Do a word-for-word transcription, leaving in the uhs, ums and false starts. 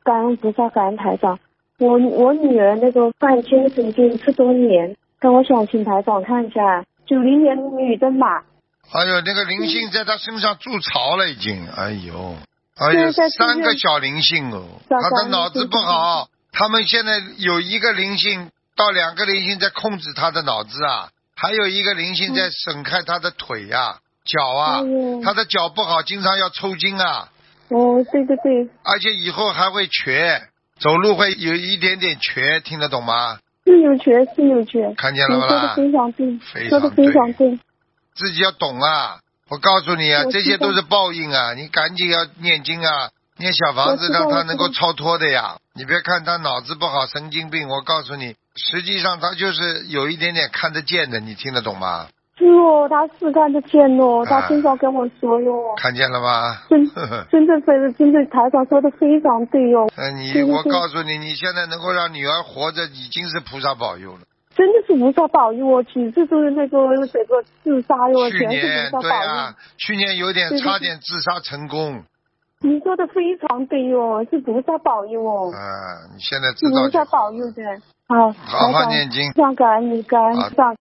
感恩菩萨，感恩台长。我我女儿那个患精神病十多年，但我想请台长看一下，九零年女的马。 哎呦，那个灵性在她身上筑巢了已经，哎呦，哎呦， 在三个小灵性哦，她的脑子不好，他们现在有一个灵性到两个灵性在控制她的脑子啊，还有一个灵性在损害她的腿呀、啊、脚啊，她的脚不好，经常要抽筋啊。 哦，对对对。 而且以后还会瘸，走路会有一点点瘸，听得懂吗？ 是有瘸，是有瘸。 看见了吗？ 你说的非常对， 非说的非常对。 自己要懂啊！我告诉你啊，这些都是报应啊！你赶紧要念经啊，念小房子让他能够超脱的呀！你别看他脑子不好，神经病，我告诉你，实际上他就是有一点点看得见的，你听得懂吗？ 是哦，他是看得见哦，他经常跟我说哟。 看见了吗？ 真真的非真的台长说的非常对哦。 嗯，你我告诉你，你现在能够让女儿活着，已经是菩萨保佑了。 真的是菩萨保佑我，几次都是那个这个自杀哟，全是菩萨保佑。 对啊，去年有点差点自杀成功。 你说的非常对哦，是菩萨保佑哦。 啊，你现在知道。 菩萨保佑的。好， 好好念经。 非常感恩你，感恩上。